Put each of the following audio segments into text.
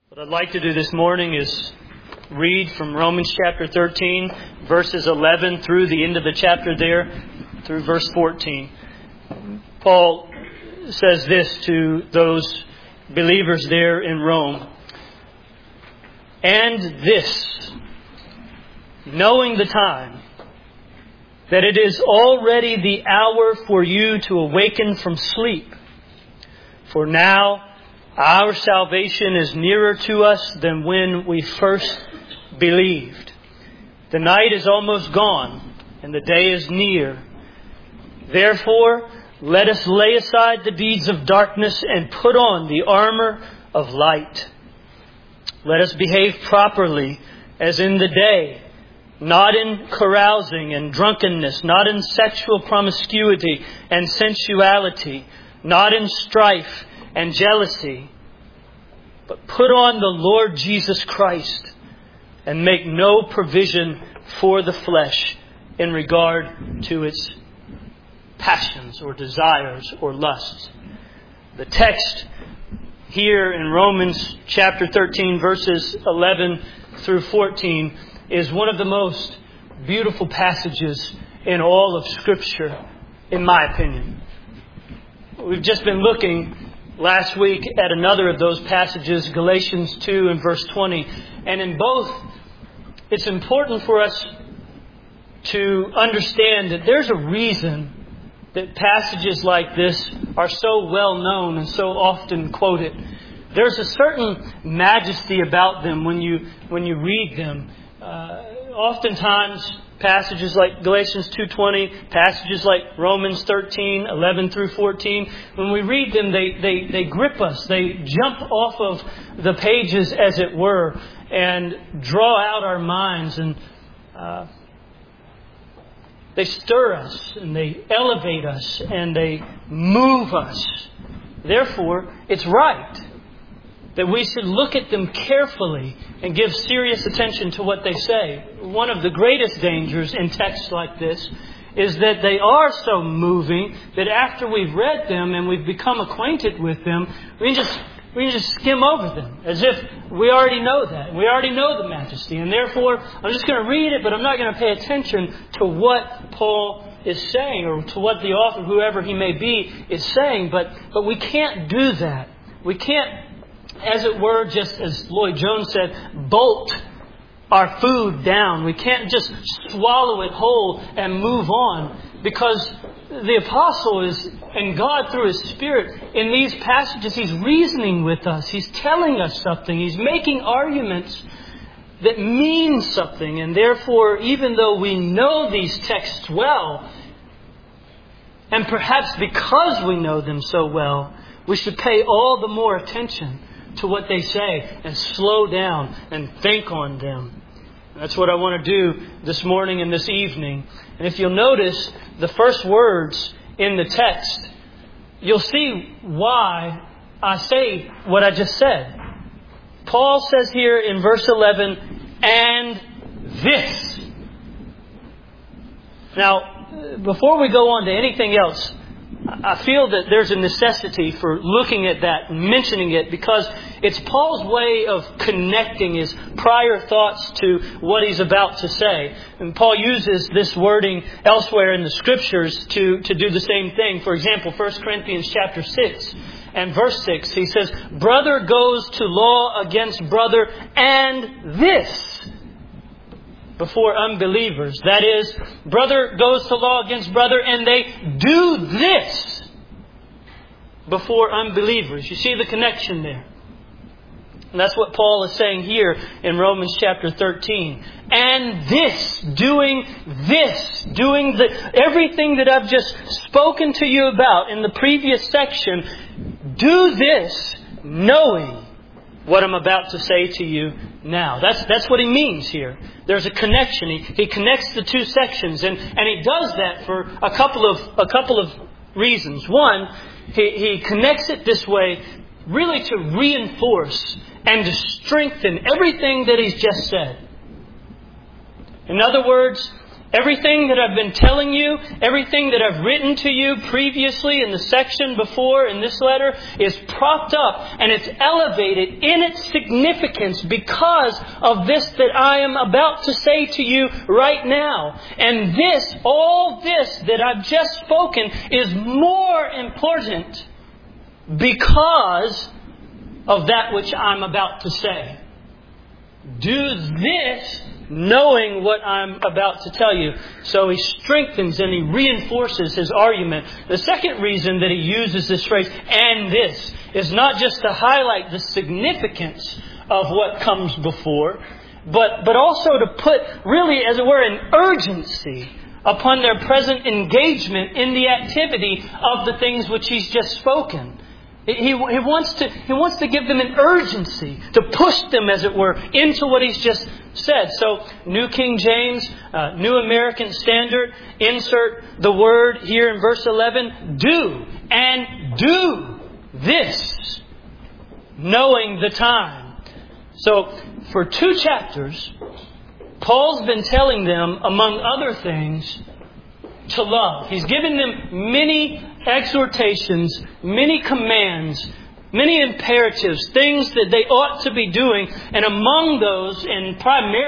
What I'd like to do this morning is read from Romans chapter 13, verses 11 through the end of the chapter there, through verse 14. Paul says this to those believers there in Rome. And this, knowing the time, that it is already the hour for you to awaken from sleep. For now, our salvation is nearer to us than when we first believed. The night is almost gone, and the day is near. Therefore, let us lay aside the deeds of darkness and put on the armor of light. Let us behave properly as in the day, not in carousing and drunkenness, not in sexual promiscuity and sensuality, not in strife and jealousy, but put on the Lord Jesus Christ and make no provision for the flesh in regard to its passions or desires or lusts. The text here in Romans chapter 13, verses 11 through 14 is one of the most beautiful passages in all of Scripture, in my opinion. We've just been looking last week at another of those passages, Galatians 2 and verse 20. And in both, it's important for us to understand that there's a reason that passages like this are so well known and so often quoted. There's a certain majesty about them when you read them. Oftentimes, passages like Galatians 2:20, passages like Romans 13:11 through 14, when we read them, they grip us. They jump off of the pages, as it were, and draw out our minds, and they stir us, and they elevate us, and they move us. Therefore, it's right that we should look at them carefully and give serious attention to what they say. One of the greatest dangers in texts like this is that they are so moving that after we've read them and we've become acquainted with them, we can just skim over them as if we already know that. We already know the majesty. And therefore, I'm just going to read it, but I'm not going to pay attention to what Paul is saying or to what the author, whoever he may be, is saying. But we can't do that. We can't, as it were, just as Lloyd Jones said, bolt our food down. We can't just swallow it whole and move on, because the apostle is, and God through His Spirit, in these passages, he's reasoning with us. He's telling us something. He's making arguments that mean something. And therefore, even though we know these texts well, and perhaps because we know them so well, we should pay all the more attention to what they say and slow down and think on them. That's what I want to do this morning and this evening. And if you'll notice the first words in the text, you'll see why I say what I just said. Paul says here in verse 11, and this. Now, before we go on to anything else, I feel that there's a necessity for looking at that, mentioning it, because it's Paul's way of connecting his prior thoughts to what he's about to say. And Paul uses this wording elsewhere in the Scriptures to do the same thing. For example, 1 Corinthians chapter 6 and verse 6, he says, brother goes to law against brother, and this before unbelievers. That is, brother goes to law against brother, and they do this before unbelievers. You see the connection there. And that's what Paul is saying here in Romans chapter 13. And doing everything that I've just spoken to you about in the previous section, do this knowing what I'm about to say to you now. That's what he means here. There's a connection. He connects the two sections, and he does that for a couple of reasons. One, he connects it this way really to reinforce and to strengthen everything that he's just said. In other words, Everything that I've been telling you, everything that I've written to you previously in the section before in this letter is propped up and it's elevated in its significance because of this that I am about to say to you right now. And all this that I've just spoken is more important because of that which I'm about to say. Do this knowing what I'm about to tell you. So he strengthens and he reinforces his argument. The second reason that he uses this phrase, and this, is not just to highlight the significance of what comes before, but also to put, really, as it were, an urgency upon their present engagement in the activity of the things which he's just spoken. He wants to give them an urgency, to push them, as it were, into what he's just said. So, New King James, New American Standard, insert the word here in verse 11, do, and do this, knowing the time. So, for 2 chapters, Paul's been telling them, among other things, to love. He's given them many exhortations, many commands, many imperatives, things that they ought to be doing. And among those, and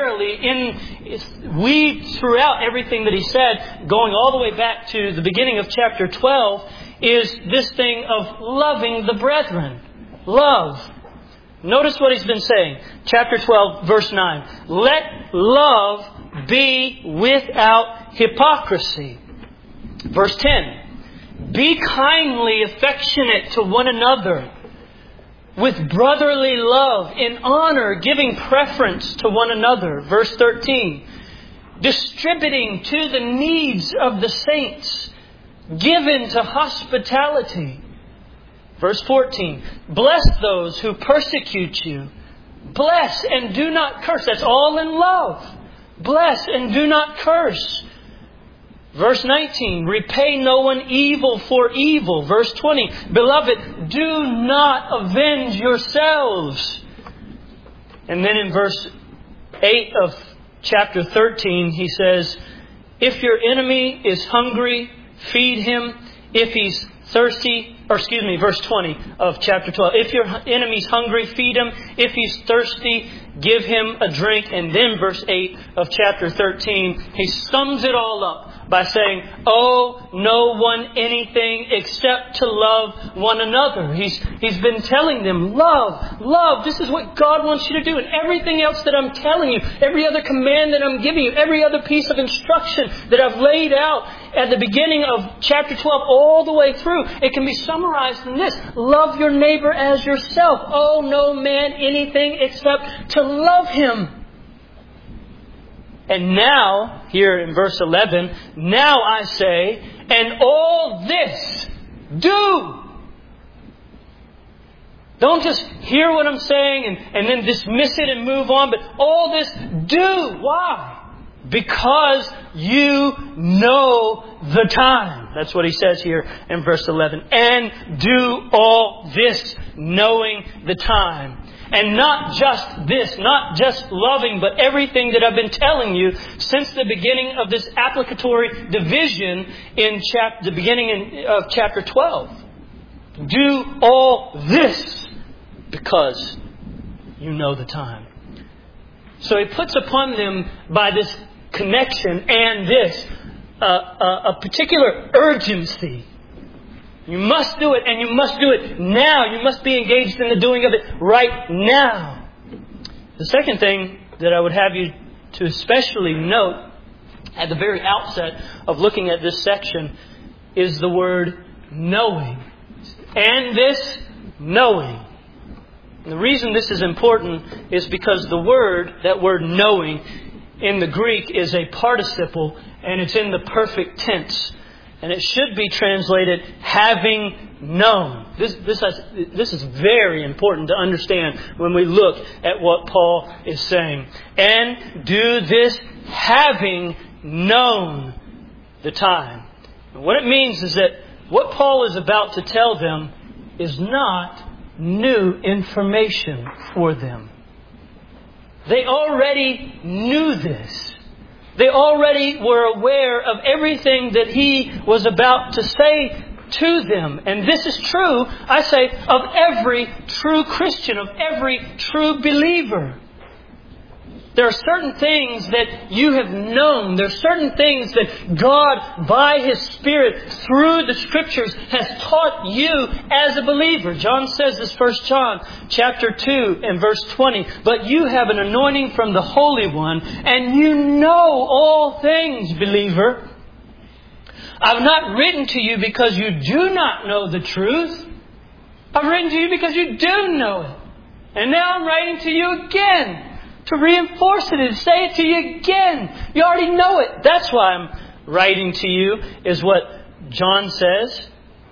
primarily weaved throughout everything that he said, going all the way back to the beginning of chapter 12, is this thing of loving the brethren. Love. Notice what he's been saying. Chapter 12, verse 9. Let love be without hypocrisy. Verse 10. Be kindly affectionate to one another with brotherly love, in honor, giving preference to one another. Verse 13. Distributing to the needs of the saints, given to hospitality. Verse 14. Bless those who persecute you. Bless and do not curse. That's all in love. Bless and do not curse. Verse 19, repay no one evil for evil. Verse 20, beloved, do not avenge yourselves. And then in verse 8 of chapter 13, he says, if your enemy is hungry, feed him. If he's thirsty, verse 20 of chapter 12. If your enemy's hungry, feed him. If he's thirsty, give him a drink. And then verse 8 of chapter 13, he sums it all up by saying, owe no one anything except to love one another. He's been telling them, love. This is what God wants you to do. And everything else that I'm telling you, every other command that I'm giving you, every other piece of instruction that I've laid out at the beginning of chapter 12 all the way through, it can be summarized in this. Love your neighbor as yourself. Owe no man anything except to love him. And now, here in verse 11, now I say, and all this do. Don't just hear what I'm saying and then dismiss it and move on, but all this do. Why? Because you know the time. That's what he says here in verse 11. And do all this knowing the time. And not just this, not just loving, but everything that I've been telling you since the beginning of this applicatory division in the beginning of chapter 12. Do all this because you know the time. So he puts upon them by this connection and this a particular urgency. You must do it, and you must do it now. You must be engaged in the doing of it right now. The second thing that I would have you to especially note at the very outset of looking at this section is the word knowing. And this knowing. And the reason this is important is because that word knowing in the Greek is a participle, and it's in the perfect tense. And it should be translated, having known. This is very important to understand when we look at what Paul is saying. And do this having known the time. And what it means is that what Paul is about to tell them is not new information for them. They already knew this. They already were aware of everything that He was about to say to them. And this is true, I say, of every true Christian, of every true believer. There are certain things that you have known. There are certain things that God, by His Spirit, through the Scriptures, has taught you as a believer. John says this, 1 John chapter 2 and verse 20. But you have an anointing from the Holy One, and you know all things, believer. I've not written to you because you do not know the truth. I've written to you because you do know it. And now I'm writing to you again to reinforce it and say it to you again. You already know it. That's why I'm writing to you, is what John says.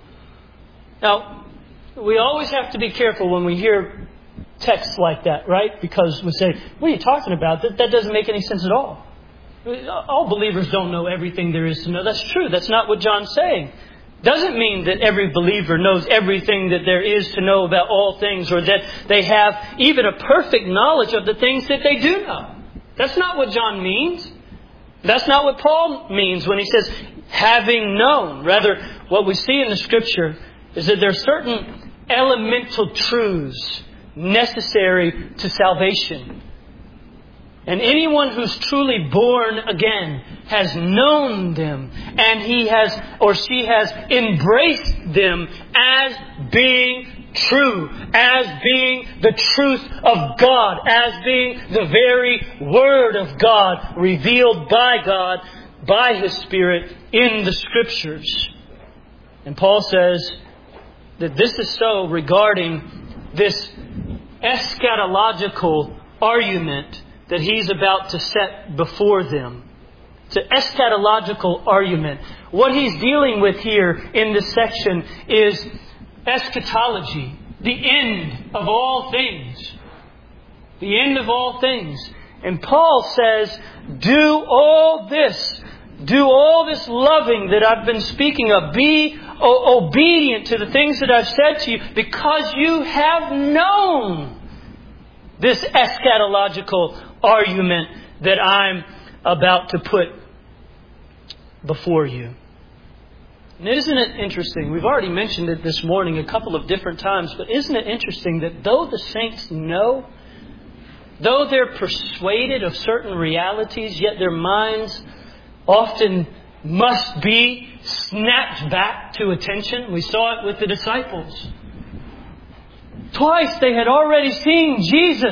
Now, we always have to be careful when we hear texts like that, right? Because we say, what are you talking about? That doesn't make any sense at all. All believers don't know everything there is to know. That's true. That's not what John's saying. Doesn't mean that every believer knows everything that there is to know about all things, or that they have even a perfect knowledge of the things that they do know. That's not what John means. That's not what Paul means when he says, having known. Rather, what we see in the Scripture is that there are certain elemental truths necessary to salvation. And anyone who's truly born again has known them, and he has or she has embraced them as being true, as being the truth of God, as being the very Word of God revealed by God, by His Spirit in the Scriptures. And Paul says that this is so regarding this eschatological argument that he's about to set before them. It's an eschatological argument. What he's dealing with here in this section is eschatology, the end of all things. The end of all things. And Paul says, do all this loving that I've been speaking of. Be obedient to the things that I've said to you, because you have known this eschatological argument that I'm about to put before you. And isn't it interesting? We've already mentioned it this morning a couple of different times, but isn't it interesting that though the saints know, though they're persuaded of certain realities, yet their minds often must be snapped back to attention? We saw it with the disciples. Twice they had already seen Jesus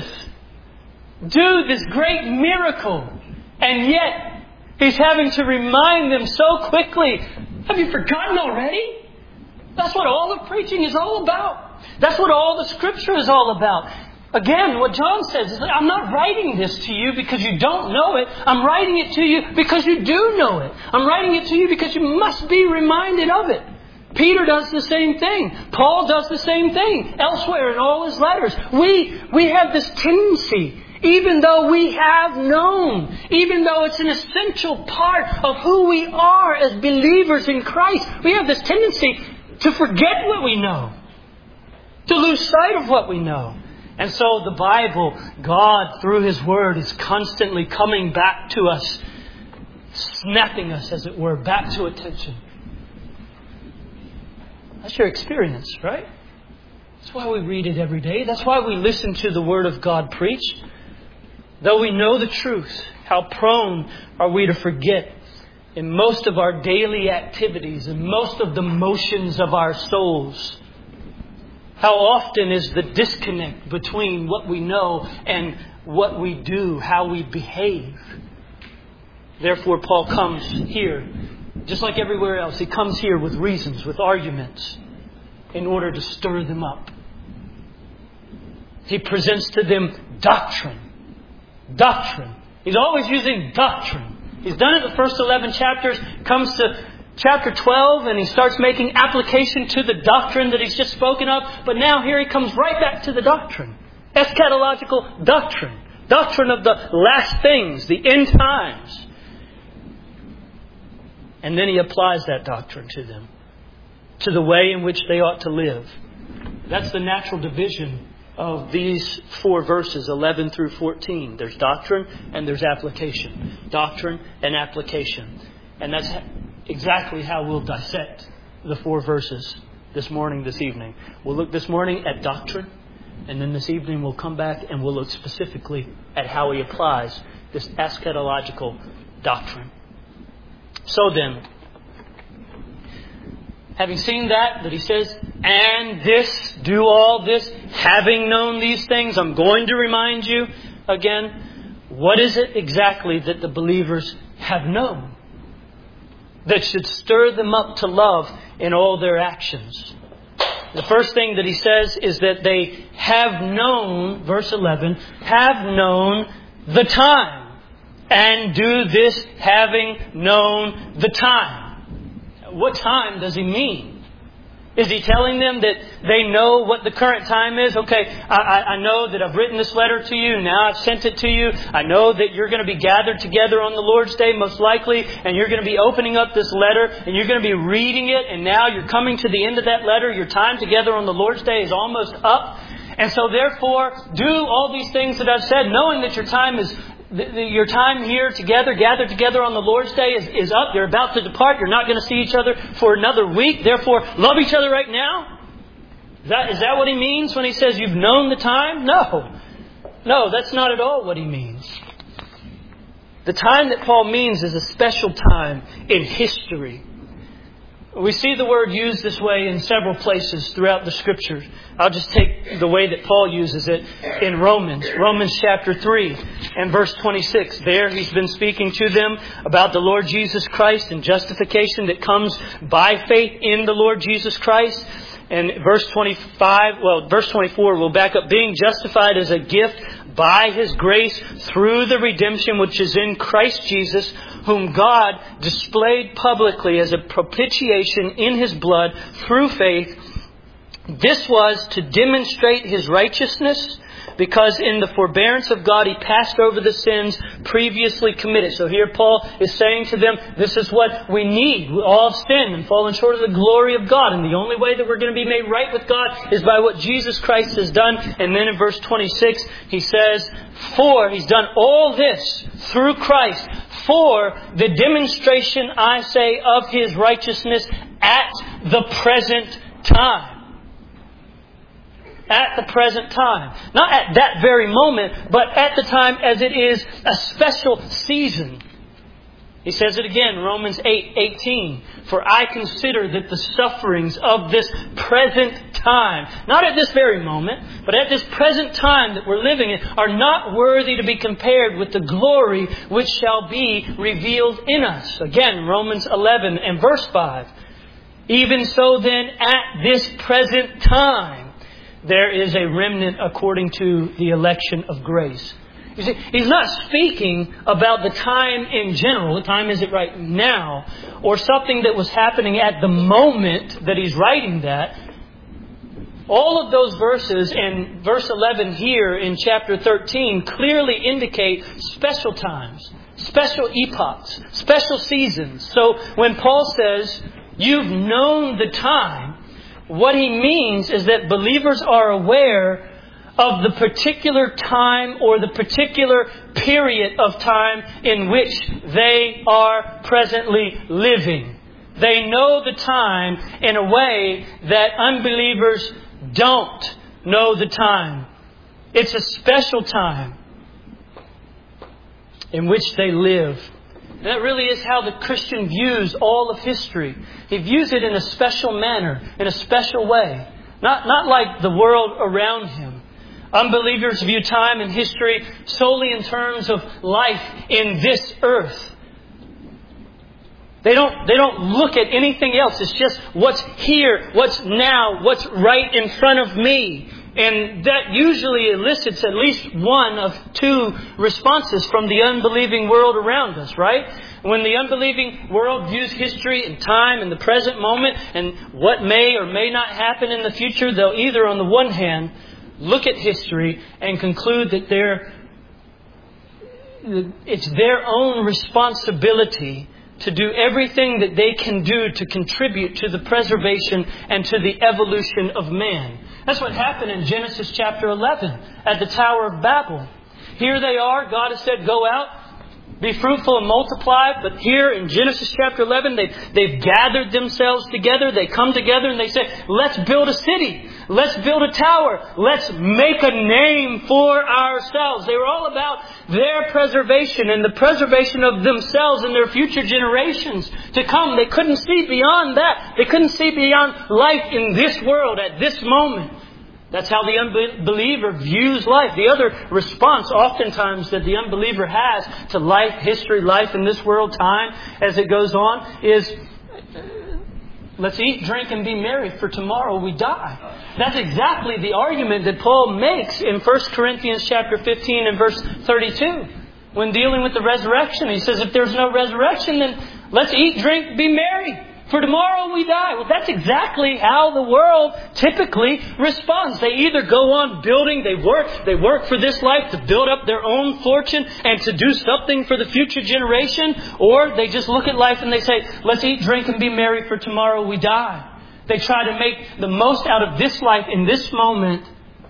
do this great miracle, and yet He's having to remind them so quickly. Have you forgotten already? That's what all the preaching is all about. That's what all the Scripture is all about. Again, what John says is, I'm not writing this to you because you don't know it. I'm writing it to you because you do know it. I'm writing it to you because you must be reminded of it. Peter does the same thing. Paul does the same thing elsewhere in all his letters. We have this tendency, even though we have known, even though it's an essential part of who we are as believers in Christ, we have this tendency to forget what we know, to lose sight of what we know. And so the Bible, God through His Word, is constantly coming back to us, snapping us, as it were, back to attention. That's your experience, right? That's why we read it every day. That's why we listen to the Word of God preached. Though we know the truth, how prone are we to forget in most of our daily activities and most of the motions of our souls? How often is the disconnect between what we know and what we do, how we behave? Therefore, Paul comes here, just like everywhere else, he comes here with reasons, with arguments, in order to stir them up. He presents to them doctrine. Doctrine. He's always using doctrine. He's done it the first 11 chapters, comes to chapter 12, and he starts making application to the doctrine that he's just spoken of. But now here he comes right back to the doctrine. Eschatological doctrine. Doctrine of the last things, the end times. And then he applies that doctrine to them, to the way in which they ought to live. That's the natural division of these 4 verses, 11 through 14. There's doctrine and there's application. doctrine, and application. And that's exactly how we'll dissect the 4 verses this morning, this evening. We'll look this morning at doctrine, and then this evening we'll come back and we'll look specifically at how he applies this eschatological doctrine. So then, having seen that he says, and this, do all this, having known these things, I'm going to remind you again, what is it exactly that the believers have known that should stir them up to love in all their actions? The first thing that he says is that they have known, verse 11, have known the time. And do this having known the time. What time does he mean? Is he telling them that they know what the current time is? Okay, I know that I've written this letter to you. Now I've sent it to you. I know that you're going to be gathered together on the Lord's Day, most likely. And you're going to be opening up this letter. And you're going to be reading it. And now you're coming to the end of that letter. Your time together on the Lord's Day is almost up. And so therefore, do all these things that I've said, knowing that your time is... Your time here together, gathered together on the Lord's Day is up. You're about to depart. You're not going to see each other for another week. Therefore, love each other right now. Is that what he means when he says you've known the time? No, that's not at all what he means. The time that Paul means is a special time in history. We see the word used this way in several places throughout the Scriptures. I'll just take the way that Paul uses it in Romans. Romans chapter 3 and verse 26. There he's been speaking to them about the Lord Jesus Christ and justification that comes by faith in the Lord Jesus Christ. And verse 24, we'll back up. Being justified as a gift by His grace through the redemption which is in Christ Jesus, whom God displayed publicly as a propitiation in His blood through faith. This was to demonstrate His righteousness, because in the forbearance of God He passed over the sins previously committed. So here Paul is saying to them, this is what we need. We all have sinned and fallen short of the glory of God. And the only way that we're going to be made right with God is by what Jesus Christ has done. And then in verse 26 he says, for He's done all this through Christ for the demonstration, I say, of His righteousness at the present time. At the present time. Not at that very moment, but at the time as it is a special season. He says it again, Romans 8:18. For I consider that the sufferings of this present time, not at this very moment, but at this present time that we're living in, are not worthy to be compared with the glory which shall be revealed in us. Again, Romans 11 and verse 5. Even so then, at this present time, there is a remnant according to the election of grace. You see, he's not speaking about the time in general. What time is it right now? Or something that was happening at the moment that he's writing that. All of those verses and verse 11 here in chapter 13 clearly indicate special times, special epochs, special seasons. So when Paul says, you've known the time, what he means is that believers are aware of the particular time or the particular period of time in which they are presently living. They know the time in a way that unbelievers don't know the time. It's a special time in which they live. And that really is how the Christian views all of history. He views it in a special manner, in a special way. Not like the world around him. Unbelievers view time and history solely in terms of life in this earth. They don't look at anything else. It's just what's here, what's now, what's right in front of me. And that usually elicits at least one of two responses from the unbelieving world around us, right? When the unbelieving world views history and time and the present moment and what may or may not happen in the future, they'll either, on the one hand, look at history and conclude that it's their own responsibility to do everything that they can do to contribute to the preservation and to the evolution of man. That's what happened in Genesis chapter 11 at the Tower of Babel. Here they are. God has said, go out, Be fruitful and multiply. But here in Genesis chapter 11, they've gathered themselves together. They come together and they say, let's build a city. Let's build a tower. Let's make a name for ourselves. They were all about their preservation and the preservation of themselves and their future generations to come. They couldn't see beyond that. They couldn't see beyond life in this world at this moment. That's how the unbeliever views life. The other response oftentimes that the unbeliever has to life, history, life in this world, time, as it goes on, is let's eat, drink, and be merry, for tomorrow we die. That's exactly the argument that Paul makes in 1 Corinthians chapter 15 and verse 32. When dealing with the resurrection, he says, if there's no resurrection, then let's eat, drink, be merry. For tomorrow we die. Well, that's exactly how the world typically responds. They either go on building, they work for this life to build up their own fortune and to do something for the future generation, or they just look at life and they say, let's eat, drink, and be merry, for tomorrow we die. They try to make the most out of this life in this moment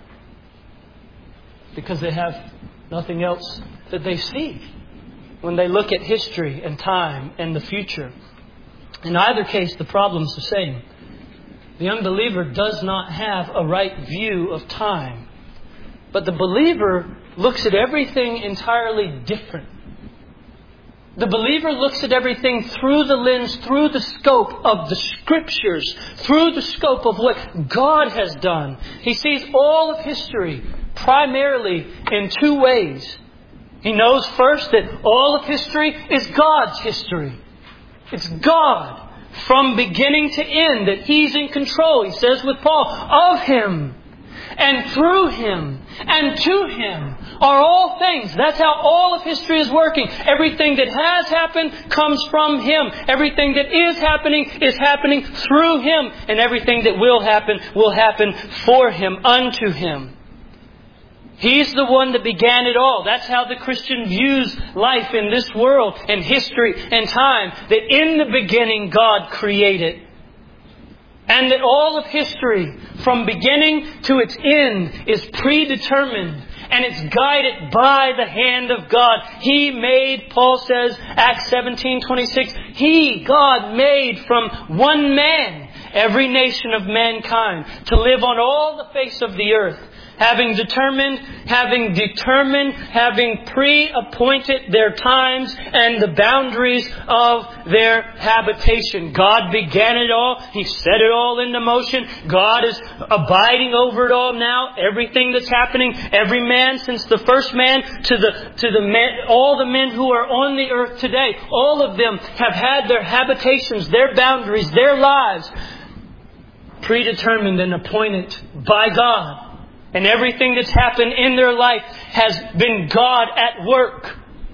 because they have nothing else that they see when they look at history and time and the future. In either case, the problem's the same. The unbeliever does not have a right view of time. But the believer looks at everything entirely different. The believer looks at everything through the lens, through the scope of the Scriptures, through the scope of what God has done. He sees all of history primarily in two ways. He knows first that all of history is God's history. It's God from beginning to end, that He's in control. He says with Paul, of Him and through Him and to Him are all things. That's how all of history is working. Everything that has happened comes from Him. Everything that is happening through Him. And everything that will happen for Him, unto Him. He's the one that began it all. That's how the Christian views life in this world and history and time. That in the beginning God created. And that all of history from beginning to its end is predetermined. And it's guided by the hand of God. He made, Paul says, Acts 17:26, He, God, made from one man every nation of mankind to live on all the face of the earth. Having pre-appointed their times and the boundaries of their habitation. God began it all. He set it all into motion. God is abiding over it all now. Everything that's happening, every man since the first man to the men, all the men who are on the earth today, all of them have had their habitations, their boundaries, their lives predetermined and appointed by God. And everything that's happened in their life has been God at work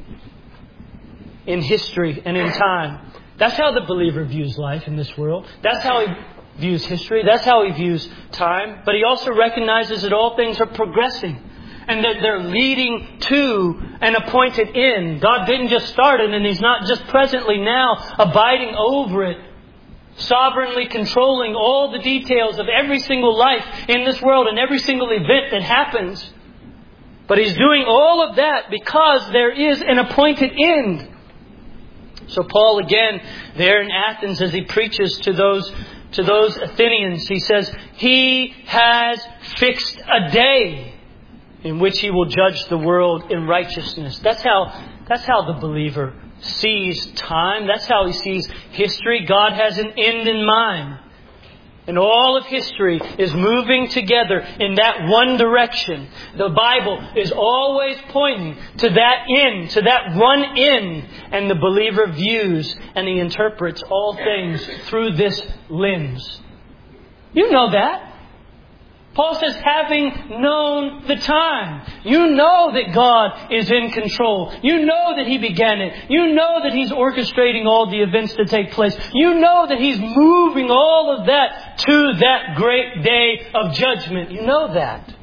in history and in time. That's how the believer views life in this world. That's how he views history. That's how he views time. But he also recognizes that all things are progressing and that they're leading to an appointed end. God didn't just start it, and He's not just presently now abiding over it, sovereignly controlling all the details of every single life in this world and every single event that happens. But He's doing all of that because there is an appointed end. So Paul again, there in Athens, as he preaches to those Athenians, he says, He has fixed a day in which He will judge the world in righteousness. That's how the believer sees time. That's how he sees history. God has an end in mind. And all of history is moving together in that one direction. The Bible is always pointing to that end, to that one end. And the believer views and he interprets all things through this lens. You know that. Paul says, having known the time. You know that God is in control. You know that He began it. You know that He's orchestrating all the events to take place. You know that He's moving all of that to that great day of judgment. You know that.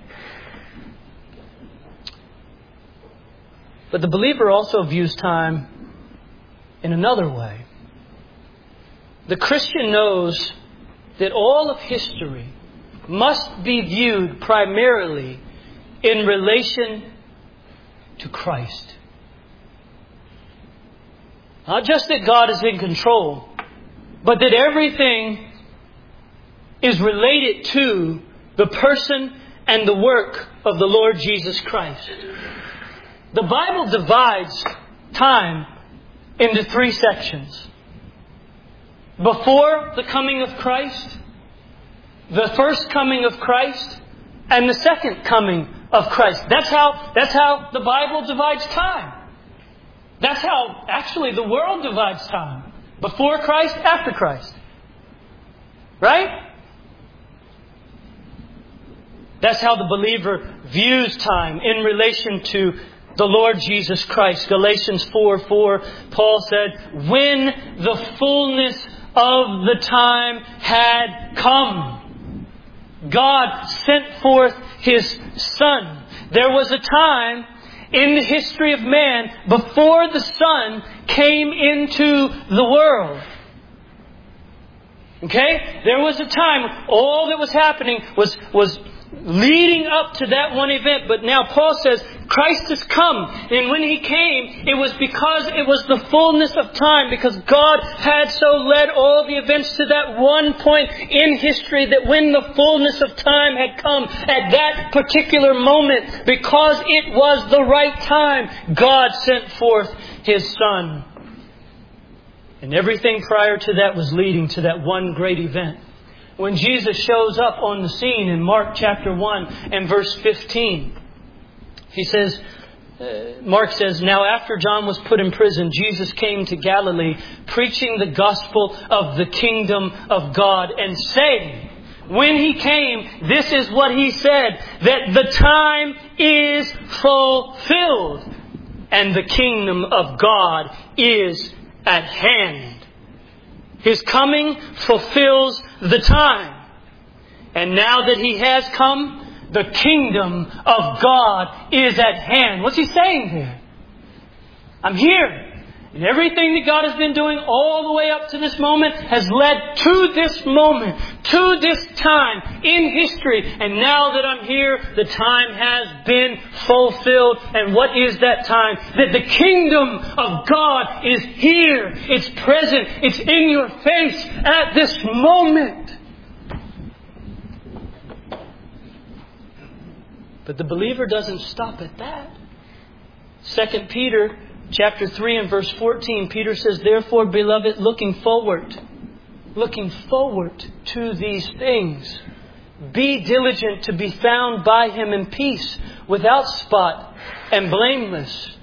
But the believer also views time in another way. The Christian knows that all of history must be viewed primarily in relation to Christ. Not just that God is in control, but that everything is related to the person and the work of the Lord Jesus Christ. The Bible divides time into 3 sections. Before the coming of Christ, the first coming of Christ, and the second coming of Christ. That's how the Bible divides time. That's how actually the world divides time. Before Christ, after Christ. Right? That's how the believer views time in relation to the Lord Jesus Christ. Galatians 4:4, Paul said, when the fullness of the time had come, God sent forth His Son. There was a time in the history of man before the Son came into the world. Okay? There was a time, all that was happening was leading up to that one event. But now Paul says, Christ has come. And when He came, it was because it was the fullness of time. Because God had so led all the events to that one point in history that when the fullness of time had come, at that particular moment, because it was the right time, God sent forth His Son. And everything prior to that was leading to that one great event. When Jesus shows up on the scene in Mark chapter 1 and verse 15, he says, Mark says, now after John was put in prison, Jesus came to Galilee, preaching the gospel of the kingdom of God and saying, when He came, this is what He said, that the time is fulfilled and the kingdom of God is at hand. His coming fulfills the time. And now that He has come, the kingdom of God is at hand. What's He saying here? I'm here. And everything that God has been doing all the way up to this moment has led to this moment, to this time in history. And now that I'm here, the time has been fulfilled. And what is that time? That the kingdom of God is here. It's present. It's in your face at this moment. But the believer doesn't stop at that. 2 Peter chapter 3 and verse 14, Peter says, therefore, beloved, looking forward to these things, be diligent to be found by Him in peace, without spot and blameless.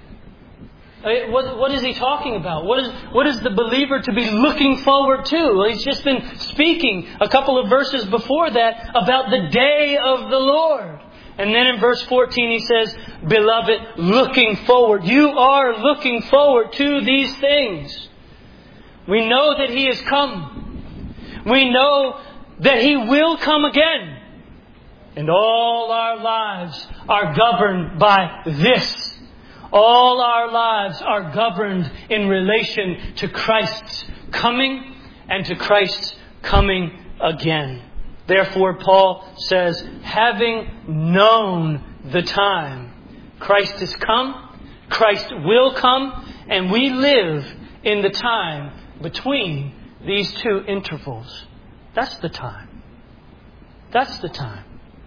What is he talking about? What is the believer to be looking forward to? Well, he's just been speaking a couple of verses before that about the day of the Lord. And then in verse 14 he says, beloved, looking forward. You are looking forward to these things. We know that He has come. We know that He will come again. And all our lives are governed by this. All our lives are governed in relation to Christ's coming and to Christ's coming again. Therefore, Paul says, having known the time, Christ has come, Christ will come, and we live in the time between these two intervals. That's the time. That's the time.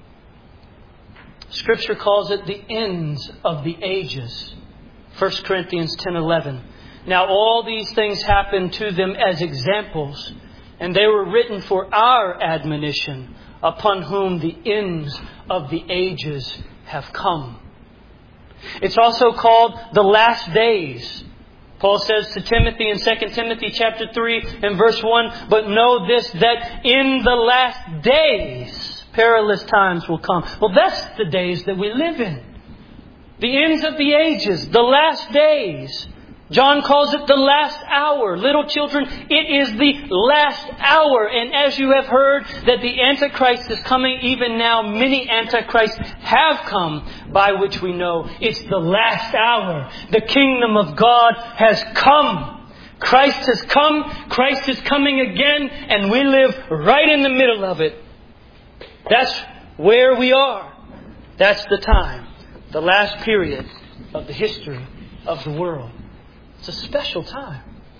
Scripture calls it the ends of the ages. 1 Corinthians 10:11. Now all these things happened to them as examples, and they were written for our admonition, upon whom the ends of the ages have come. It's also called the last days. Paul says to Timothy in 2 Timothy chapter 3 and verse 1, but know this, that in the last days perilous times will come. Well, that's the days that we live in. The ends of the ages, the last days. John calls it the last hour. Little children, it is the last hour. And as you have heard that the Antichrist is coming, even now many Antichrists have come, by which we know it's the last hour. The kingdom of God has come. Christ has come. Christ is coming again. And we live right in the middle of it. That's where we are. That's the time. The last period of the history of the world. It's a special time.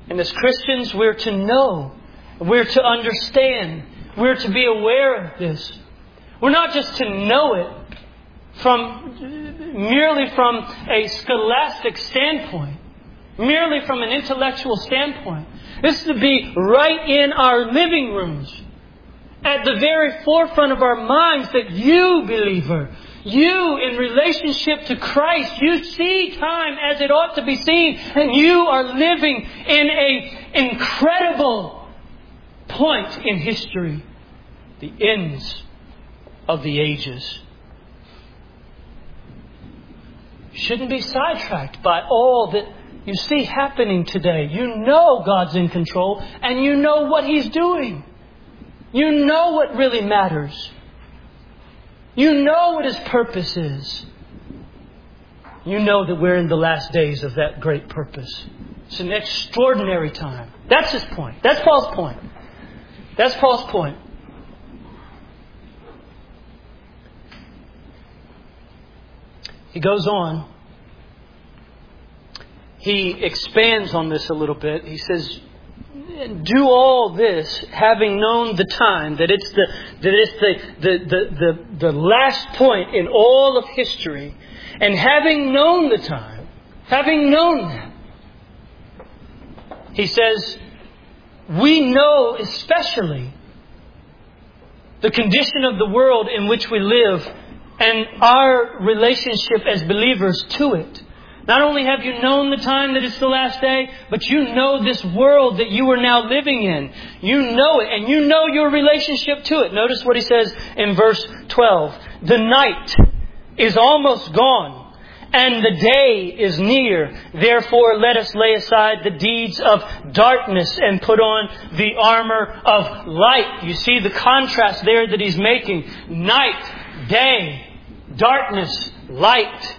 And as Christians, we're to know. We're to understand. We're to be aware of this. We're not just to know it merely from a scholastic standpoint, merely from an intellectual standpoint. This is to be right in our living rooms, at the very forefront of our minds, that you, believer, you in relationship to Christ, you see time as it ought to be seen, and you are living in an incredible point in history, the ends of the ages. You shouldn't be sidetracked by all that you see happening today. You know God's in control, and you know what He's doing. You know what really matters. You know what His purpose is. You know that we're in the last days of that great purpose. It's an extraordinary time. That's his point. That's Paul's point. That's Paul's point. He goes on. He expands on this a little bit. He says, do all this having known the time, that it's the last point in all of history, and having known the time, having known that, he says, we know especially the condition of the world in which we live and our relationship as believers to it. Not only have you known the time that it's the last day, but you know this world that you are now living in. You know it, and you know your relationship to it. Notice what he says in verse 12. The night is almost gone, and the day is near. Therefore, let us lay aside the deeds of darkness and put on the armor of light. You see the contrast there that he's making. Night, day, darkness, light.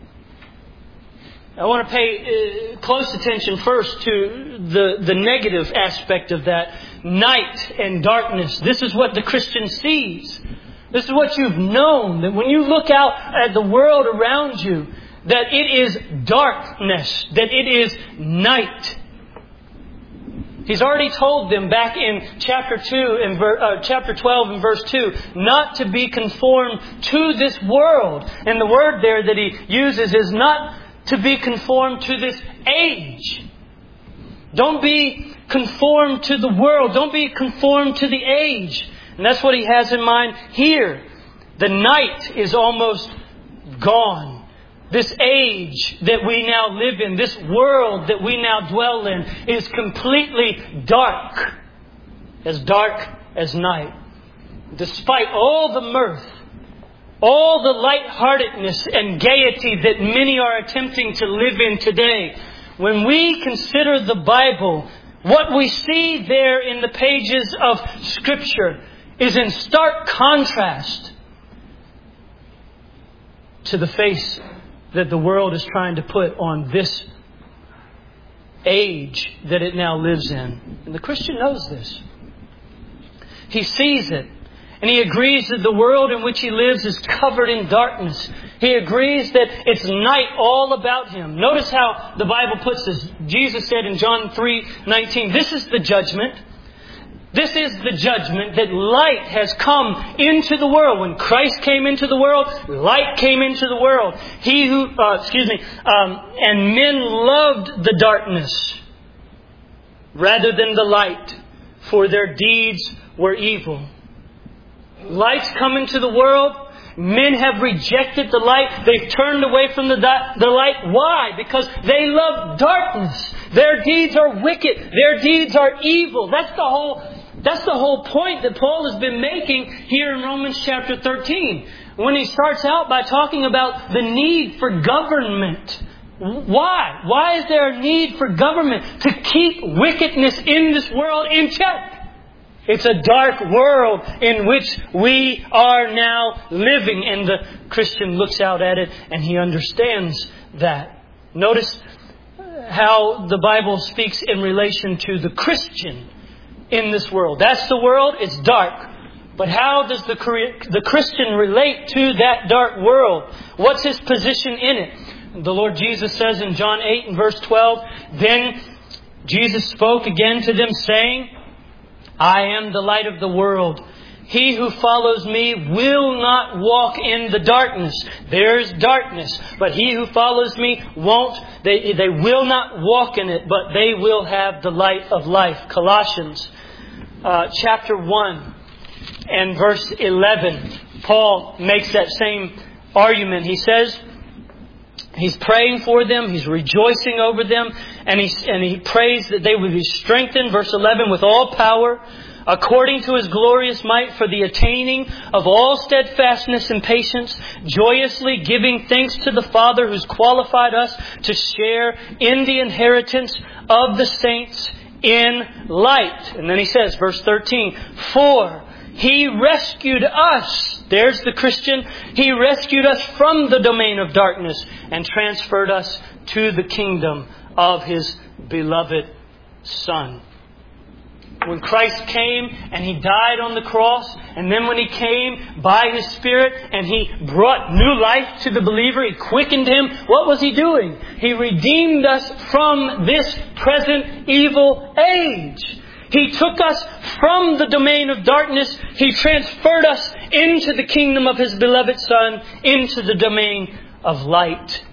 I want to pay close attention first to the negative aspect of that. Night and darkness. This is what the Christian sees. This is what you've known. That when you look out at the world around you, that it is darkness. That it is night. He's already told them back in chapter 12 and verse 2, not to be conformed to this world. And the word there that he uses is not to be conformed to this age. Don't be conformed to the world. Don't be conformed to the age. And that's what he has in mind here. The night is almost gone. This age that we now live in, this world that we now dwell in, is completely dark as night. Despite all the mirth, all the lightheartedness and gaiety that many are attempting to live in today, when we consider the Bible, what we see there in the pages of Scripture is in stark contrast to the face that the world is trying to put on this age that it now lives in. And the Christian knows this. He sees it. And he agrees that the world in which he lives is covered in darkness. He agrees that it's night all about him. Notice how the Bible puts this. Jesus said in John 3:19, this is the judgment. This is the judgment that light has come into the world. When Christ came into the world, light came into the world. And men loved the darkness rather than the light, for their deeds were evil. Light's come into the world. Men have rejected the light. They've turned away from the light. Why? Because they love darkness. Their deeds are wicked. Their deeds are evil. That's the whole point that Paul has been making here in Romans chapter 13. When he starts out by talking about the need for government. Why? Why is there a need for government? To keep wickedness in this world in check. It's a dark world in which we are now living, and the Christian looks out at it and he understands that. Notice how the Bible speaks in relation to the Christian in this world. That's the world, it's dark. But how does the Christian relate to that dark world? What's his position in it? The Lord Jesus says in John 8 and verse 12, then Jesus spoke again to them, saying, I am the light of the world. He who follows me will not walk in the darkness. There's darkness. But he who follows me won't. They will not walk in it, but they will have the light of life. Colossians chapter 1 and verse 11. Paul makes that same argument. He says, he's praying for them. He's rejoicing over them. And he prays that they would be strengthened, verse 11, with all power, according to His glorious might, for the attaining of all steadfastness and patience, joyously giving thanks to the Father who's qualified us to share in the inheritance of the saints in light. And then he says, verse 13, for He rescued us. There's the Christian. He rescued us from the domain of darkness and transferred us to the kingdom of His beloved Son. When Christ came and He died on the cross, and then when He came by His Spirit and He brought new life to the believer, He quickened him, what was He doing? He redeemed us from this present evil age. He took us from the domain of darkness. He transferred us into the kingdom of His beloved Son, into the domain of light.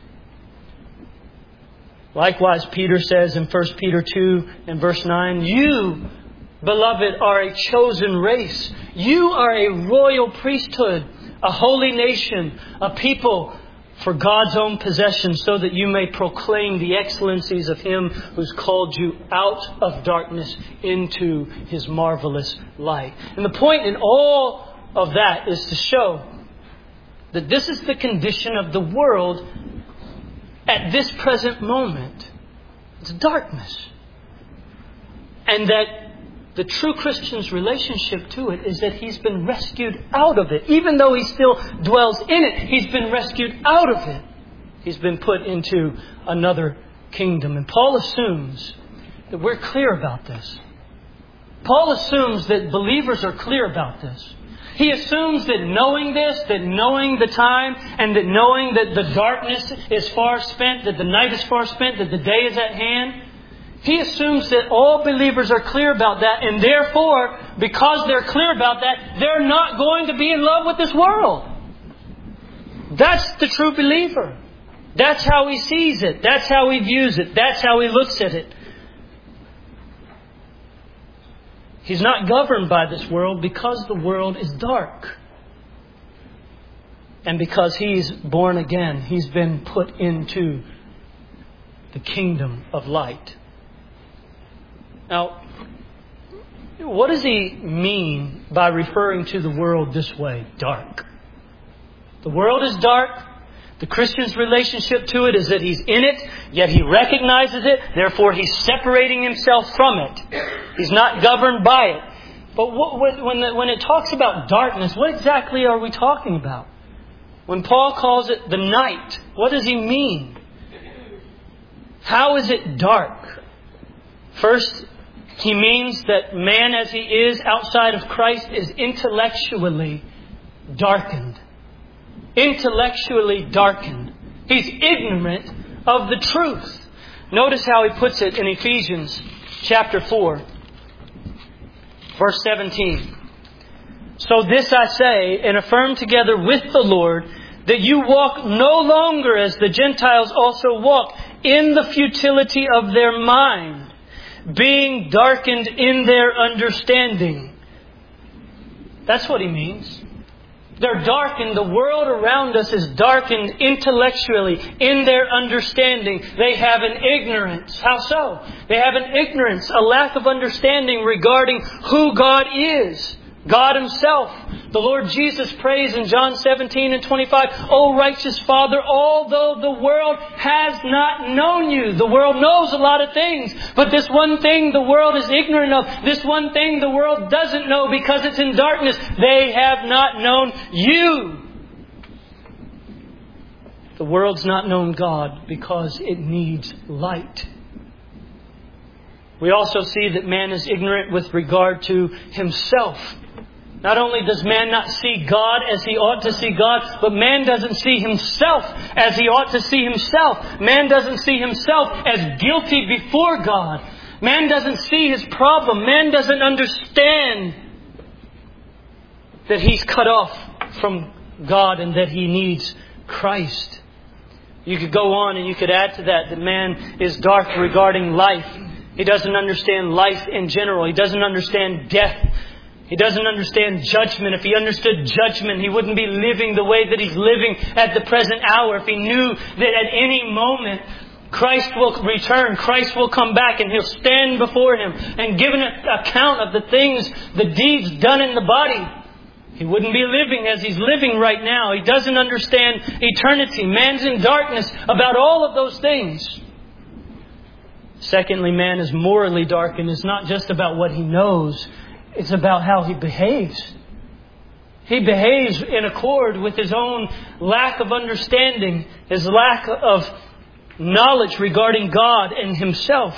Likewise, Peter says in 1 Peter 2 and verse 9, you, beloved, are a chosen race. You are a royal priesthood, a holy nation, a people for God's own possession, so that you may proclaim the excellencies of Him who's called you out of darkness into His marvelous light. And the point in all of that is to show that this is the condition of the world at this present moment. It's darkness. And that the true Christian's relationship to it is that he's been rescued out of it. Even though he still dwells in it, he's been rescued out of it. He's been put into another kingdom. And Paul assumes that we're clear about this. Paul assumes that believers are clear about this. He assumes that knowing this, that knowing the time, and that knowing that the darkness is far spent, that the night is far spent, that the day is at hand, he assumes that all believers are clear about that, and therefore, because they're clear about that, they're not going to be in love with this world. That's the true believer. That's how he sees it. That's how he views it. That's how he looks at it. He's not governed by this world because the world is dark. And because he's born again, he's been put into the kingdom of light. Now, what does he mean by referring to the world this way, dark? The world is dark. The Christian's relationship to it is that he's in it, yet he recognizes it. Therefore, he's separating himself from it. He's not governed by it. But when it talks about darkness, what exactly are we talking about? When Paul calls it the night, what does he mean? How is it dark? First, he means that man as he is outside of Christ is intellectually darkened. Intellectually darkened. He's ignorant of the truth. Notice how he puts it in Ephesians chapter 4, verse 17. So this I say, and affirm together with the Lord, that you walk no longer as the Gentiles also walk, in the futility of their mind, being darkened in their understanding. That's what he means. They're darkened. The world around us is darkened intellectually in their understanding. They have an ignorance. How so? They have an ignorance, a lack of understanding regarding who God is. God Himself. The Lord Jesus prays in John 17 and 25, O righteous Father, although the world has not known you. The world knows a lot of things. But this one thing the world is ignorant of. This one thing the world doesn't know because it's in darkness. They have not known you. The world's not known God because it needs light. We also see that man is ignorant with regard to himself. Not only does man not see God as he ought to see God, but man doesn't see himself as he ought to see himself. Man doesn't see himself as guilty before God. Man doesn't see his problem. Man doesn't understand that he's cut off from God and that he needs Christ. You could go on and you could add to that man is dark regarding life. He doesn't understand life in general. He doesn't understand death. He doesn't understand judgment. If he understood judgment, he wouldn't be living the way that he's living at the present hour. If he knew that at any moment Christ will return, Christ will come back, and He'll stand before Him and give an account of the things, the deeds done in the body, he wouldn't be living as he's living right now. He doesn't understand eternity. Man's in darkness about all of those things. Secondly, man is morally darkened. It's not just about what he knows. It's about how he behaves. He behaves in accord with his own lack of understanding, his lack of knowledge regarding God and himself.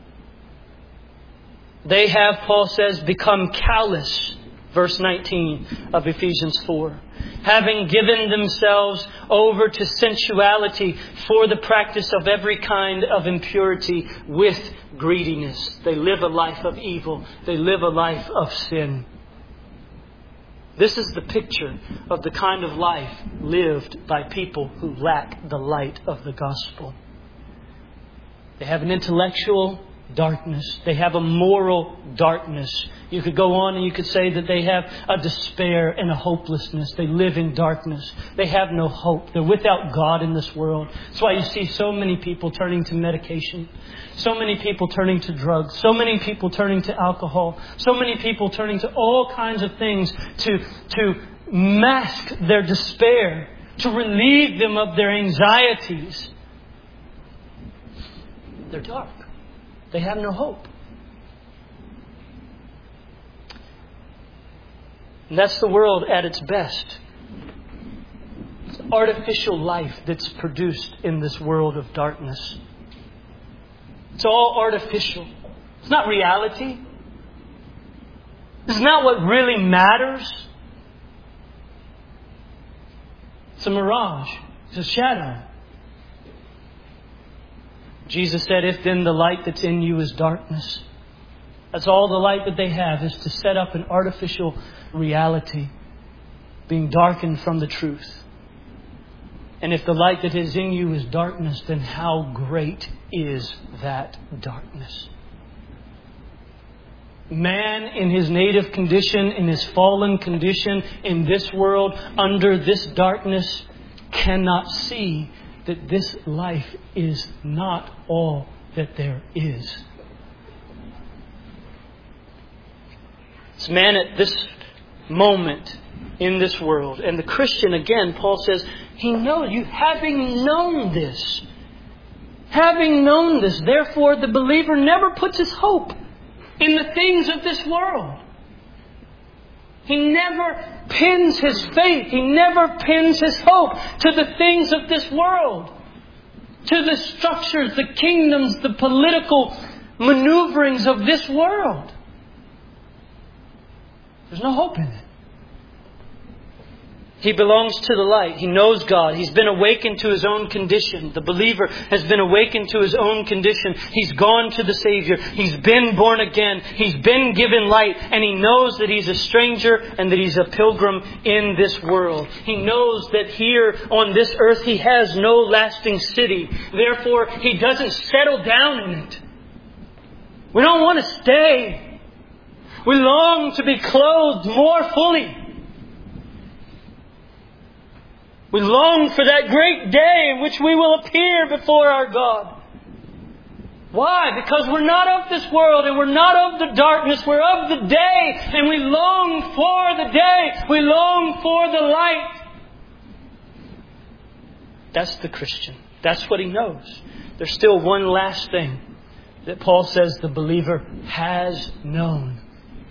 They have, Paul says, become callous. Verse 19 of Ephesians 4. Having given themselves over to sensuality for the practice of every kind of impurity with greediness. They live a life of evil. They live a life of sin. This is the picture of the kind of life lived by people who lack the light of the gospel. They have an intellectual darkness. They have a moral darkness. You could go on and you could say that they have a despair and a hopelessness. They live in darkness. They have no hope. They're without God in this world. That's why you see so many people turning to medication. So many people turning to drugs. So many people turning to alcohol. So many people turning to all kinds of things to mask their despair, to relieve them of their anxieties. They're dark. They have no hope. And that's the world at its best. It's artificial life that's produced in this world of darkness. It's all artificial. It's not reality. It's not what really matters. It's a mirage. It's a shadow. Jesus said, if then the light that's in you is darkness. That's all the light that they have, is to set up an artificial reality, being darkened from the truth. And if the light that is in you is darkness, then how great is that darkness? Man in his native condition, in his fallen condition, in this world, under this darkness, cannot see that this life is not all that there is. It's man at this moment in this world. And the Christian, again, Paul says, he knows you, having known this. Having known this, therefore the believer never puts his hope in the things of this world. He never pins his faith. He never pins his hope to the things of this world. To the structures, the kingdoms, the political maneuverings of this world. There's no hope in it. He belongs to the light. He knows God. He's been awakened to his own condition. The believer has been awakened to his own condition. He's gone to the Savior. He's been born again. He's been given light. And he knows that he's a stranger and that he's a pilgrim in this world. He knows that here on this earth he has no lasting city. Therefore, he doesn't settle down in it. We don't want to stay. We long to be clothed more fully. We long for that great day in which we will appear before our God. Why? Because we're not of this world and we're not of the darkness. We're of the day, and we long for the day. We long for the light. That's the Christian. That's what he knows. There's still one last thing that Paul says the believer has known.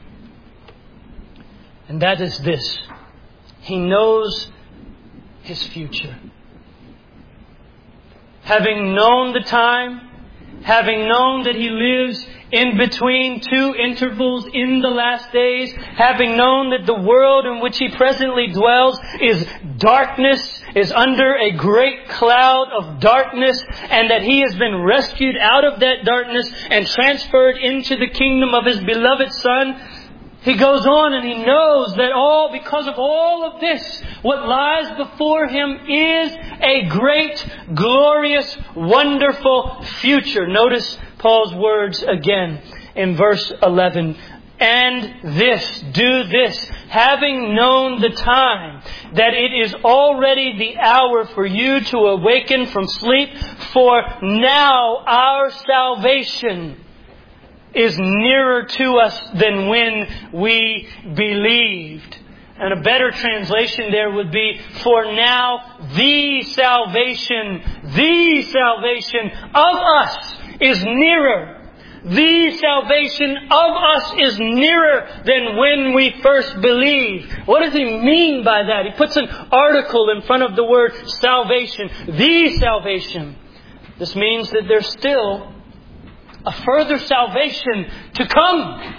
And that is this. He knows his future. Having known the time, having known that he lives in between two intervals in the last days, having known that the world in which he presently dwells is darkness, is under a great cloud of darkness, and that he has been rescued out of that darkness and transferred into the kingdom of His beloved Son, he goes on and he knows that because of all of this, what lies before him is a great, glorious, wonderful future. Notice Paul's words again in verse 11. And do this, having known the time, that it is already the hour for you to awaken from sleep, for now our salvation is nearer to us than when we believed. And a better translation there would be, for now the salvation of us is nearer. The salvation of us is nearer than when we first believed. What does he mean by that? He puts an article in front of the word salvation. The salvation. This means that there's still a further salvation to come.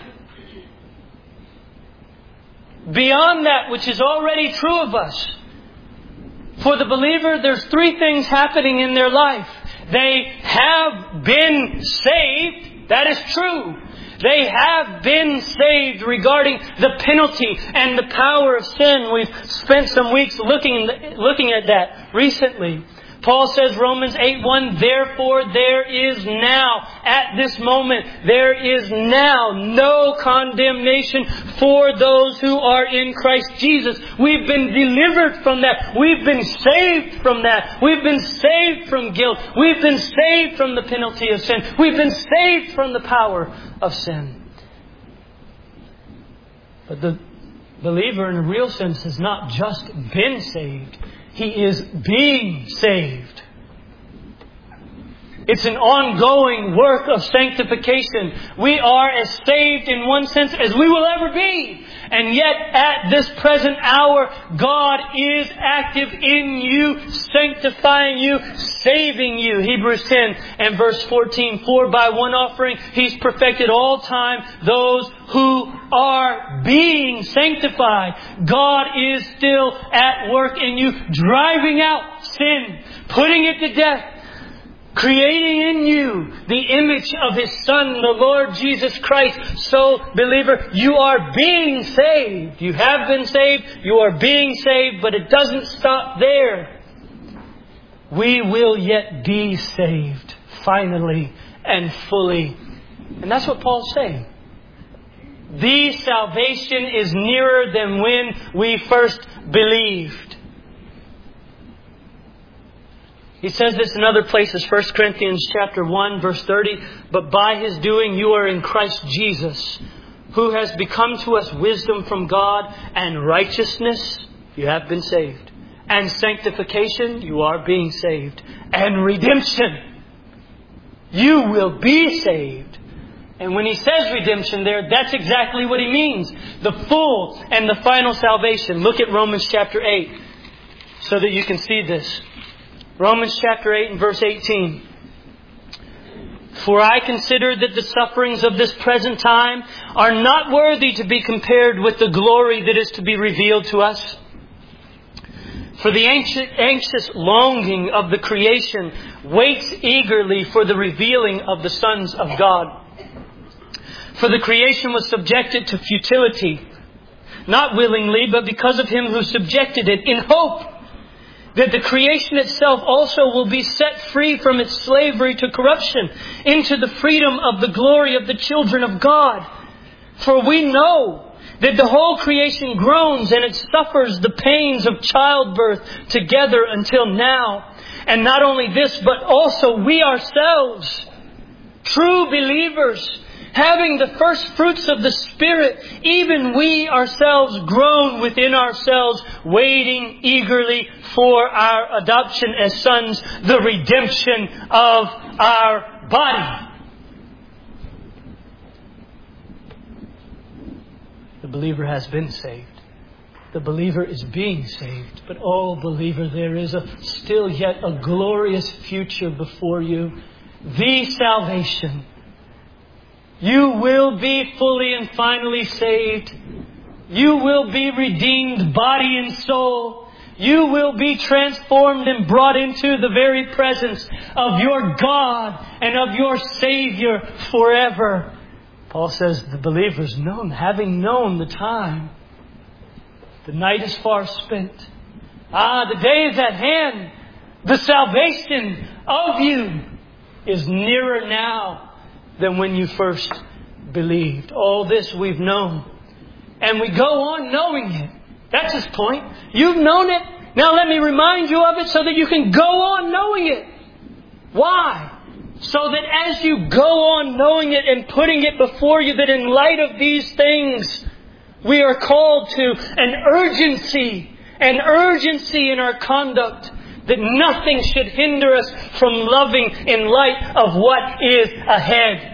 Beyond that which is already true of us. For the believer, there's three things happening in their life. They have been saved. That is true. They have been saved regarding the penalty and the power of sin. We've spent some weeks looking at that recently. Paul says, Romans 8:1, therefore there is now, at this moment, there is now no condemnation for those who are in Christ Jesus. We've been delivered from that. We've been saved from that. We've been saved from guilt. We've been saved from the penalty of sin. We've been saved from the power of sin. But the believer in a real sense has not just been saved. He is being saved. It's an ongoing work of sanctification. We are as saved in one sense as we will ever be. And yet at this present hour, God is active in you, sanctifying you, saving you. Hebrews 10 and verse 14. For by one offering He's perfected all time those who are being sanctified. God is still at work in you, driving out sin, putting it to death, creating in you the image of His Son, the Lord Jesus Christ. So, believer, you are being saved. You have been saved. You are being saved. But it doesn't stop there. We will yet be saved, finally and fully. And that's what Paul's saying. The salvation is nearer than when we first believed. He says this in other places, 1 Corinthians chapter 1, verse 30. But by His doing you are in Christ Jesus, who has become to us wisdom from God, and righteousness, you have been saved. And sanctification, you are being saved. And redemption, you will be saved. And when he says redemption there, that's exactly what he means. The full and the final salvation. Look at Romans chapter 8 so that you can see this. Romans chapter 8 and verse 18. For I consider that the sufferings of this present time are not worthy to be compared with the glory that is to be revealed to us. For the anxious longing of the creation waits eagerly for the revealing of the sons of God. For the creation was subjected to futility, not willingly, but because of Him who subjected it, in hope that the creation itself also will be set free from its slavery to corruption into the freedom of the glory of the children of God. For we know that the whole creation groans and it suffers the pains of childbirth together until now. And not only this, but also we ourselves, true believers, having the first fruits of the Spirit, even we ourselves groan within ourselves, waiting eagerly for our adoption as sons, the redemption of our body. The believer has been saved. The believer is being saved. But oh, believer, there is still yet a glorious future before you. The salvation. You will be fully and finally saved. You will be redeemed, body and soul. you will be transformed and brought into the very presence of your God and of your Savior forever. Paul says the believers having known the time, the night is far spent. The day is at hand. The salvation of you is nearer now than when you first believed. All this we've known. And we go on knowing it. That's his point. You've known it. Now let me remind you of it so that you can go on knowing it. Why? So that as you go on knowing it and putting it before you, that in light of these things, we are called to an urgency in our conduct, that nothing should hinder us from loving in light of what is ahead.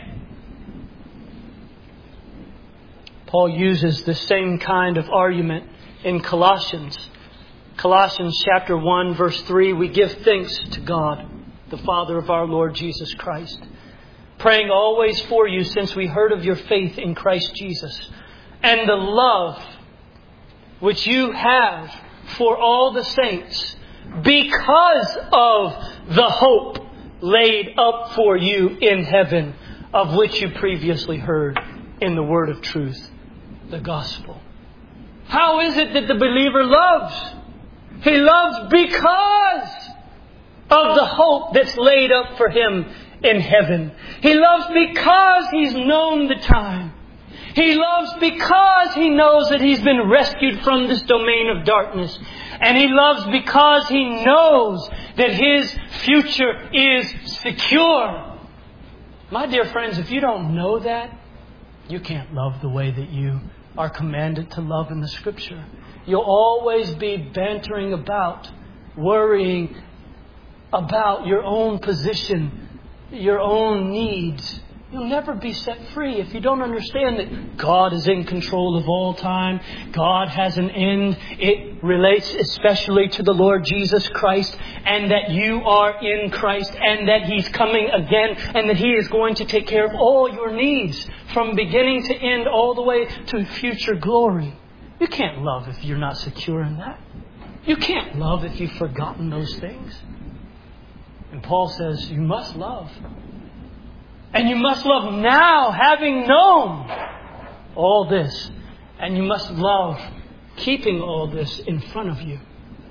Paul uses the same kind of argument in Colossians. Colossians chapter 1 verse 3, we give thanks to God, the Father of our Lord Jesus Christ, praying always for you since we heard of your faith in Christ Jesus and the love which you have for all the saints, because of the hope laid up for you in heaven, of which you previously heard in the word of truth, the gospel. How is it that the believer loves? He loves because of the hope that's laid up for him in heaven. He loves because he's known the time. He loves because he knows that he's been rescued from this domain of darkness. And he loves because he knows that his future is secure. My dear friends, if you don't know that, you can't love the way that you are commanded to love in the Scripture. You'll always be bantering about, worrying about your own position, your own needs. You'll never be set free if you don't understand that God is in control of all time. God has an end. It relates especially to the Lord Jesus Christ, and that you are in Christ, and that He's coming again, and that He is going to take care of all your needs from beginning to end, all the way to future glory. You can't love if you're not secure in that. You can't love if you've forgotten those things. And Paul says you must love. And you must love now, having known all this. And you must love keeping all this in front of you.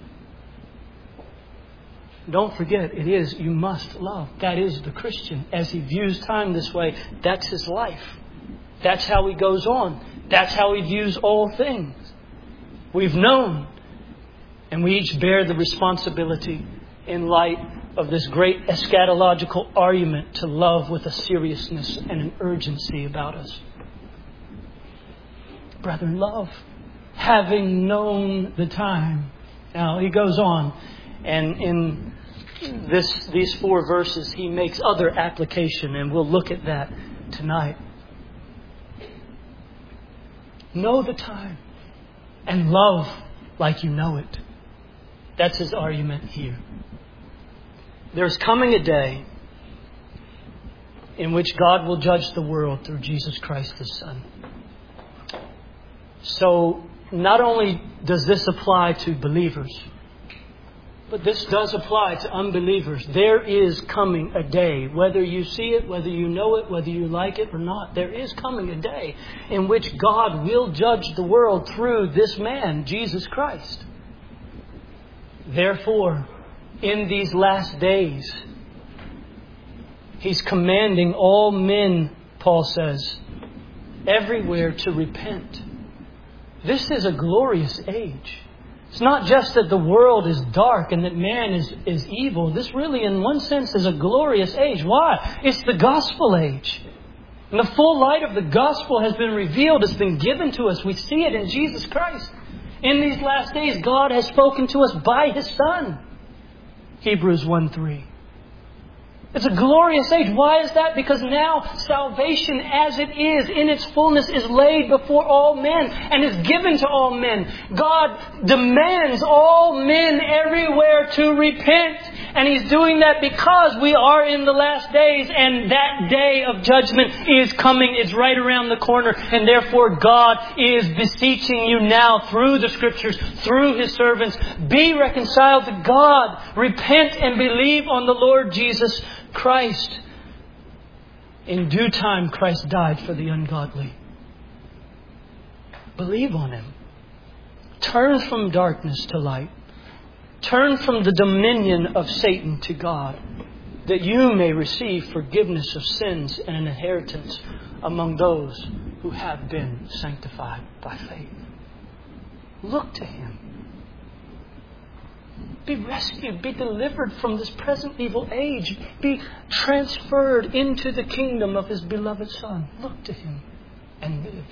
Don't forget, you must love. That is the Christian. As he views time this way, that's his life. That's how he goes on. That's how he views all things. We've known. And we each bear the responsibility in light of this great eschatological argument to love with a seriousness and an urgency about us. Brethren, love, having known the time. Now, he goes on, and in these 4 verses, he makes other application, and we'll look at that tonight. Know the time, and love like you know it. That's his argument here. There's coming a day in which God will judge the world through Jesus Christ, His Son. So, not only does this apply to believers, but this does apply to unbelievers. There is coming a day, whether you see it, whether you know it, whether you like it or not, there is coming a day in which God will judge the world through this man, Jesus Christ. Therefore, in these last days, He's commanding all men, Paul says, everywhere to repent. This is a glorious age. It's not just that the world is dark and that man is evil. This really, in one sense, is a glorious age. Why? It's the gospel age. And the full light of the gospel has been revealed. It's been given to us. We see it in Jesus Christ. In these last days, God has spoken to us by His Son. Hebrews 1:3. It's a glorious age. Why is that? Because now salvation as it is in its fullness is laid before all men and is given to all men. God demands all men everywhere to repent And He's doing that because we are in the last days, and that day of judgment is coming. It's right around the corner. And therefore God is beseeching you now through the Scriptures, through His servants. Be reconciled to God. Repent and believe on the Lord Jesus Christ. In due time, Christ died for the ungodly. Believe on Him. Turn from darkness to light. Turn from the dominion of Satan to God, that you may receive forgiveness of sins and an inheritance among those who have been sanctified by faith. Look to Him. Be rescued, be delivered from this present evil age. Be transferred into the kingdom of His beloved Son. Look to Him and live.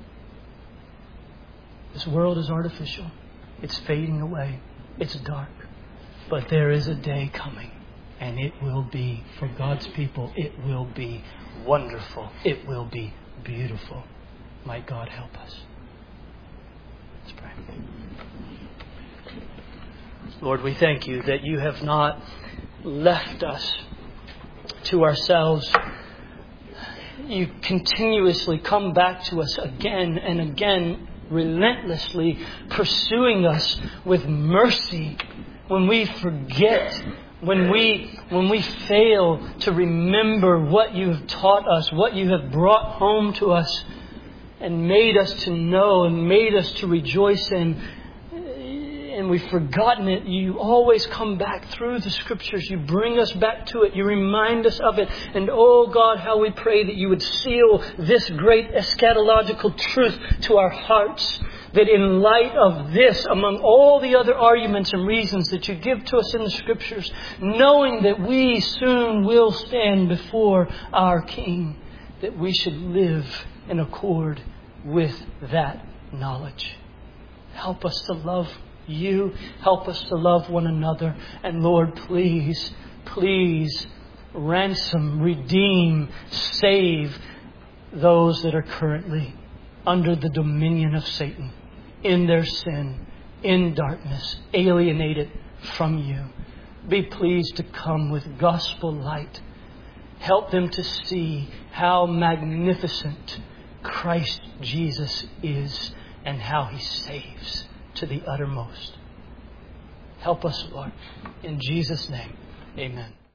This world is artificial. It's fading away. It's dark. But there is a day coming. And it will be, for God's people, it will be wonderful. It will be beautiful. Might God help us. Let's pray. Lord, we thank You that You have not left us to ourselves. You continuously come back to us again and again, relentlessly pursuing us with mercy when we forget, when we fail to remember what You have taught us, what You have brought home to us and made us to know and made us to rejoice in. And we've forgotten it. You always come back through the Scriptures. You bring us back to it. You remind us of it. And oh God, how we pray that You would seal this great eschatological truth to our hearts. That in light of this, among all the other arguments and reasons that You give to us in the Scriptures, knowing that we soon will stand before our King, that we should live in accord with that knowledge. Help us to love You. Help us to love one another. And Lord, please, please ransom, redeem, save those that are currently under the dominion of Satan, in their sin, in darkness, alienated from You. Be pleased to come with gospel light. Help them to see how magnificent Christ Jesus is and how He saves to the uttermost. Help us, Lord. In Jesus' name, amen.